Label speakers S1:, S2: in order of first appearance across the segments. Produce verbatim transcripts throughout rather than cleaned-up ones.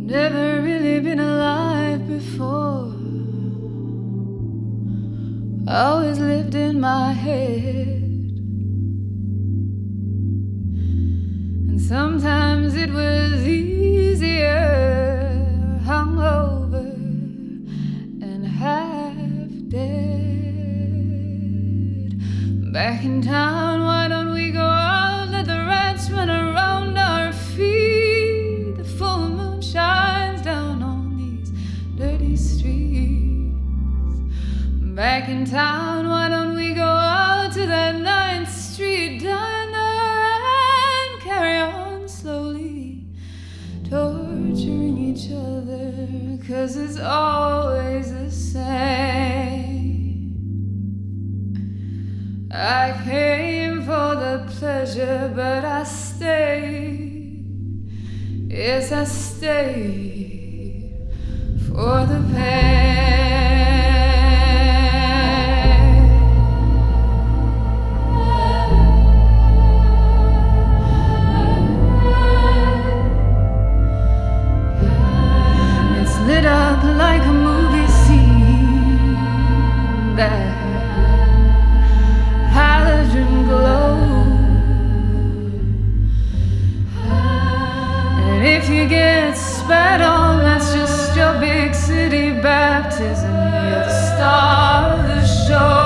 S1: never really been alive before. Always lived in my head, and sometimes it was easier, hungover and half dead. Back in town, why don't we go out? Let the rats run around our feet. The full moon shines down on these dirty streets. Back in town, why don't we go out to that ninth Street diner and carry on slowly, torturing each other, 'cause it's always the same. I came for the pleasure, but I stayed. Yes, I stayed for the pain. It's lit up like a movie scene, that halogen glow. And if you get spat on, that's just your big city baptism. You're the star of the show.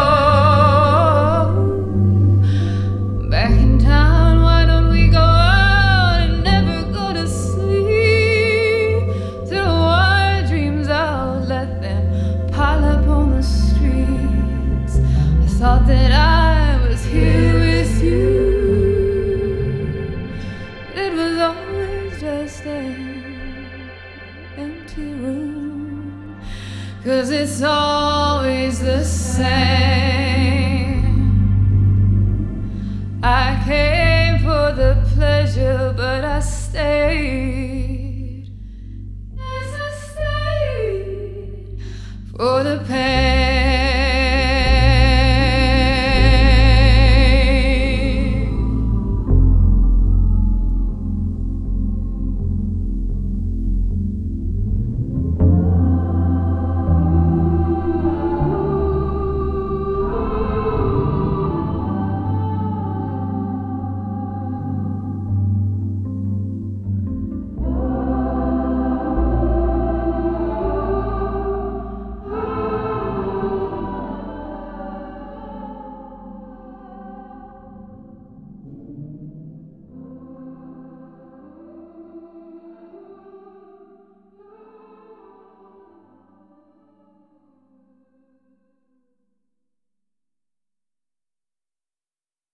S1: Back in town, why don't we go out and never go to sleep? Throw our dreams out, let them pile up on the streets. I thought that I was here with you, but it was always just an empty room, 'cause it's always the same. I can't